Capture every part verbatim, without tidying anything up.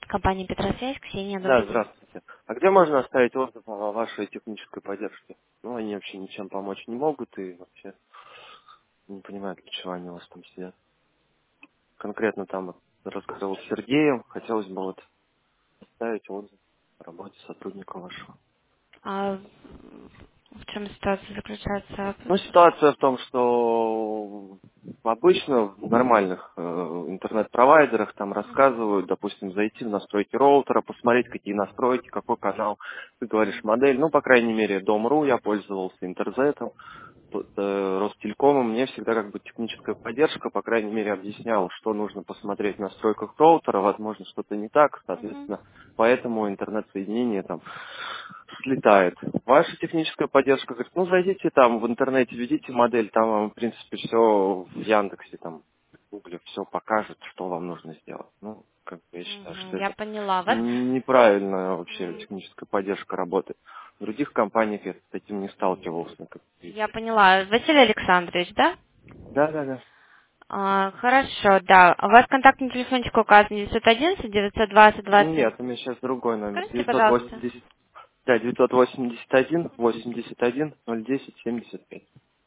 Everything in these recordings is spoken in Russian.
Компания Петросвязь, Ксения, Да, добрый день. здравствуйте. А где можно оставить отзыв о вашей технической поддержке? Ну, они вообще ничем помочь не могут и вообще не понимаю, для чего они у вас там сидят. Конкретно там вот разговаривал с Сергеем, хотелось бы вот оставить отзыв о работе сотрудника вашего. А в чем ситуация заключается? Ну, ситуация в том, что обычно в нормальных э, интернет-провайдерах там рассказывают, допустим, зайти в настройки роутера, посмотреть, какие настройки, какой канал, ты говоришь модель, ну, по крайней мере, Дом.ру я пользовался, Интерзетом, тут, э, Ростелекомом, мне всегда как бы техническая поддержка, по крайней мере, объясняла, что нужно посмотреть в настройках роутера, возможно, что-то не так, Мгм. соответственно, поэтому интернет-соединение там слетает. Ваша техническая поддержка говорит, ну, зайдите там в интернете, введите модель, там вам, в принципе, все в Яндексе, там, в Гугле все покажет, что вам нужно сделать. Ну, как бы я считаю, Мгм, что я это поняла вас. неправильная вообще М, техническая поддержка работает. В других компаниях я с этим не сталкивался, как Я видите. поняла. Василий Александрович, да? Да, да, да. А, хорошо, да. У вас контактный телефончик указан девятьсот одиннадцать девятьсот двадцать двадцать. Нет, у меня сейчас другой номер. Скажите, девятьсот пожалуйста. восемьдесят, да, девятьсот восемьдесят один восемьдесят один ноль десять семьдесят пять.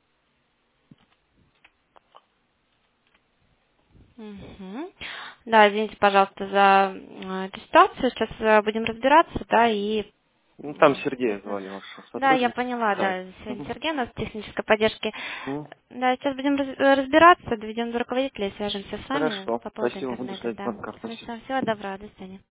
Мгм. Да, извините, пожалуйста, за м, эту ситуацию. Сейчас э, будем разбираться, да, и Ну, там м, Сергея да, звали вашего да, я сотрудника. поняла, Да. да, сегодня Мгм. Сергей у нас технической поддержки. Ну, Да, сейчас будем раз- э, разбираться, доведем до руководителя и свяжемся с вами хорошо. по поводу Спасибо, буду интернета, ждать да. звонка. Спасибо. Хорошо, всего доброго, до свидания.